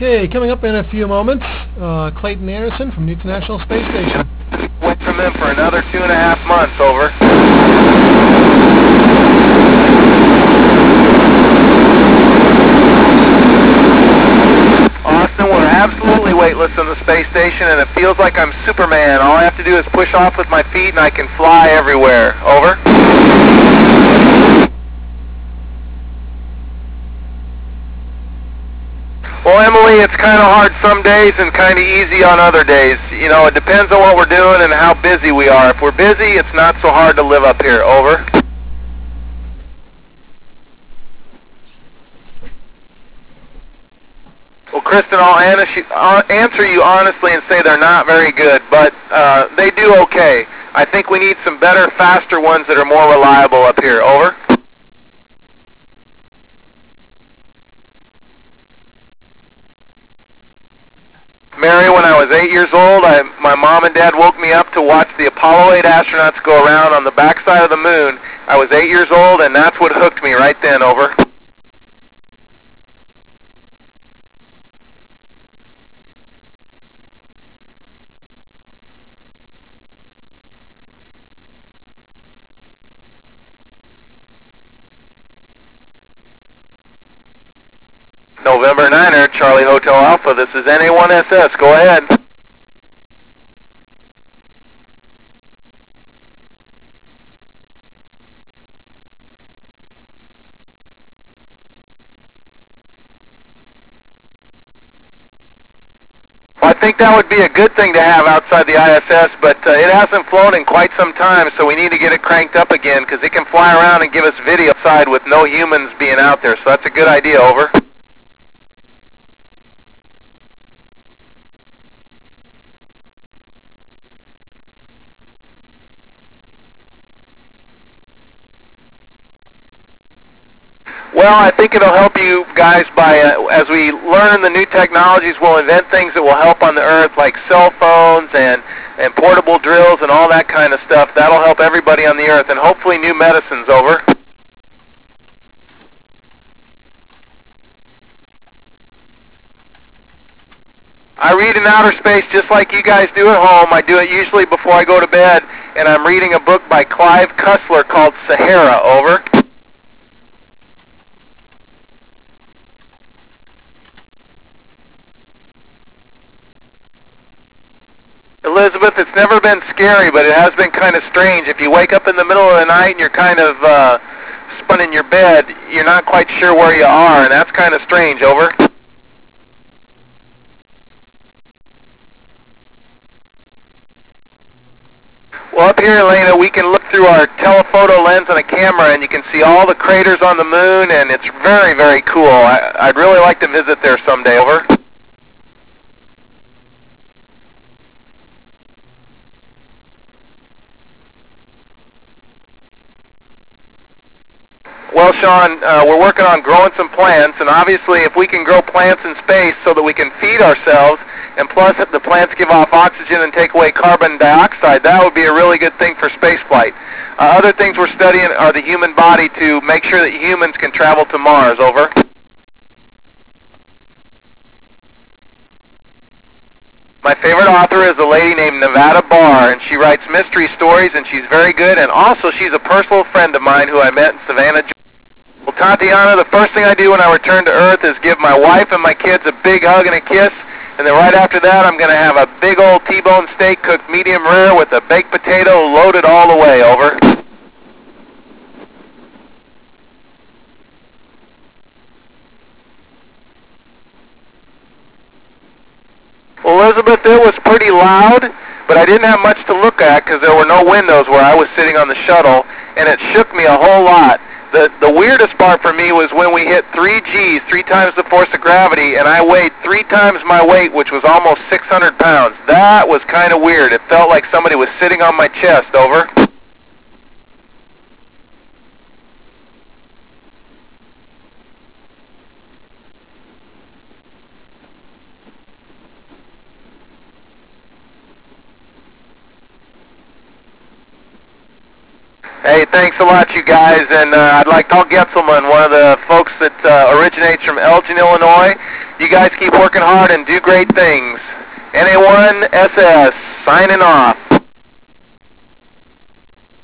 Okay, coming up in a few moments, Clayton Anderson from the International Space Station. Wait from them for another 2.5 months, over. Austin, we're absolutely weightless on the space station, and it feels like I'm Superman. All I have to do is push off with my feet, and I can fly everywhere. Over. Well, Emily, it's kind of hard some days and kind of easy on other days. You know, it depends on what we're doing and how busy we are. If we're busy, it's not so hard to live up here. Over. Well, Kristen, I'll answer you honestly and say they're not very good, but they do okay. I think we need some better, faster ones that are more reliable up here. Over. Mary, when I was 8 years old, my mom and dad woke me up to watch the Apollo 8 astronauts go around on the backside of the moon. I was 8 years old, and that's what hooked me right then. Over. November 9er, Charlie Hotel Alpha, this is NA1SS, go ahead. Well, I think that would be a good thing to have outside the ISS, but it hasn't flown in quite some time, so we need to get it cranked up again, because it can fly around and give us video outside with no humans being out there, so that's a good idea. Over. Well, I think it'll help you guys by, as we learn the new technologies, we'll invent things that will help on the Earth, like cell phones and portable drills and all that kind of stuff. That'll help everybody on the Earth, and hopefully new medicines. Over. I read in outer space just like you guys do at home. I do it usually before I go to bed, and I'm reading a book by Clive Cussler called Sahara. Over. Elizabeth, it's never been scary, but it has been kind of strange. If you wake up in the middle of the night and you're kind of spun in your bed, you're not quite sure where you are, and that's kind of strange. Over. Well, up here, Elena, we can look through our telephoto lens on a camera, and you can see all the craters on the moon, and it's very, very cool. I'd really like to visit there someday. Over. Well, Sean, we're working on growing some plants, and obviously if we can grow plants in space so that we can feed ourselves, and plus if the plants give off oxygen and take away carbon dioxide, that would be a really good thing for spaceflight. Other things we're studying are the human body to make sure that humans can travel to Mars. Over. My favorite author is a lady named Nevada Barr, and she writes mystery stories, and she's very good, and also she's a personal friend of mine who I met in Savannah. Well, Tatiana, the first thing I do when I return to Earth is give my wife and my kids a big hug and a kiss, and then right after that I'm going to have a big old T-bone steak cooked medium rare with a baked potato loaded all the way. Over. Well, Elizabeth, it was pretty loud, but I didn't have much to look at because there were no windows where I was sitting on the shuttle, and it shook me a whole lot. The weirdest part for me was when we hit 3 Gs, 3 times the force of gravity, and I weighed 3 times my weight, which was almost 600 pounds. That was kind of weird. It felt like somebody was sitting on my chest. Over. Hey, thanks a lot, you guys, and I'd like Paul Getzelman, one of the folks that originates from Elgin, Illinois. You guys keep working hard and do great things. NA1SS signing off.